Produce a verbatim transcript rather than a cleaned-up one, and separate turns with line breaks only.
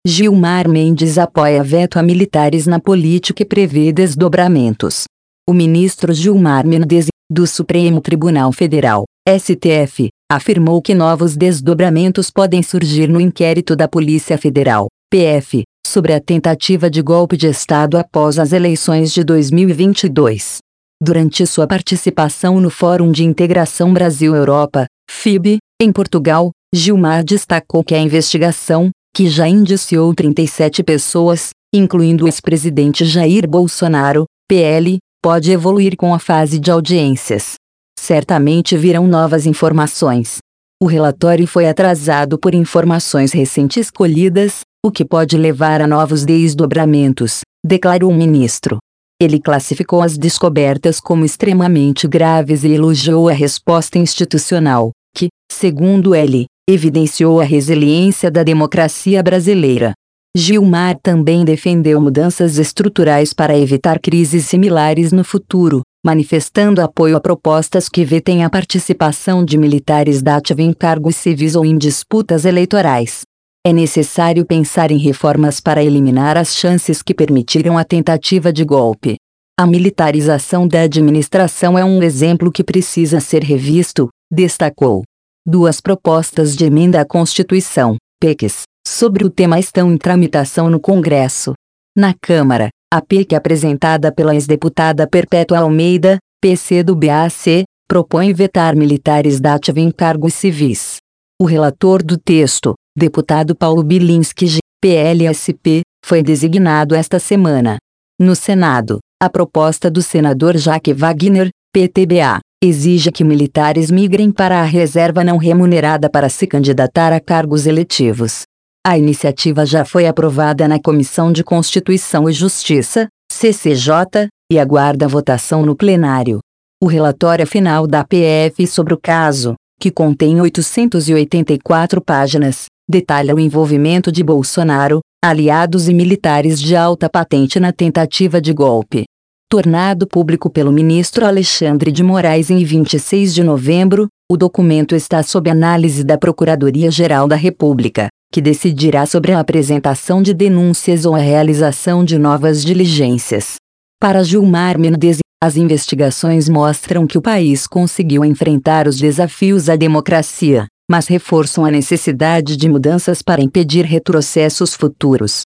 Gilmar Mendes apoia veto a militares na política e prevê desdobramentos. O ministro Gilmar Mendes, do Supremo Tribunal Federal, S T F, afirmou que novos desdobramentos podem surgir no inquérito da Polícia Federal, P F, sobre a tentativa de golpe de Estado após as eleições de dois mil e vinte e dois. Durante sua participação no Fórum de Integração Brasil-Europa, F I B, em Portugal, Gilmar destacou que a investigação, que já indiciou trinta e sete pessoas, incluindo o ex-presidente Jair Bolsonaro, P L, pode evoluir com a fase de audiências. Certamente virão novas informações. O relatório foi atrasado por informações recentes colhidas, o que pode levar a novos desdobramentos, declarou o ministro. Ele classificou as descobertas como extremamente graves e elogiou a resposta institucional, que, segundo ele, evidenciou a resiliência da democracia brasileira. Gilmar também defendeu mudanças estruturais para evitar crises similares no futuro, manifestando apoio a propostas que vetem a participação de militares da ativa em cargos civis ou em disputas eleitorais. É necessário pensar em reformas para eliminar as chances que permitiram a tentativa de golpe. A militarização da administração é um exemplo que precisa ser revisto, destacou. Duas propostas de emenda à Constituição, P E Cs, sobre o tema estão em tramitação no Congresso. Na Câmara, a P E C apresentada pela ex-deputada Perpétua Almeida, P C do B A C, propõe vetar militares da ativa em cargos civis. O relator do texto, deputado Paulo Bilinski, P L S P, foi designado esta semana. No Senado, a proposta do senador Jaque Wagner, P T B A, exige que militares migrem para a reserva não remunerada para se candidatar a cargos eletivos. A iniciativa já foi aprovada na Comissão de Constituição e Justiça, C C J, e aguarda votação no plenário. O relatório final da P F sobre o caso, que contém oitocentas e oitenta e quatro páginas, detalha o envolvimento de Bolsonaro, aliados e militares de alta patente na tentativa de golpe. Tornado público pelo ministro Alexandre de Moraes em vinte e seis de novembro, o documento está sob análise da Procuradoria-Geral da República, que decidirá sobre a apresentação de denúncias ou a realização de novas diligências. Para Gilmar Mendes, as investigações mostram que o país conseguiu enfrentar os desafios à democracia, mas reforçam a necessidade de mudanças para impedir retrocessos futuros.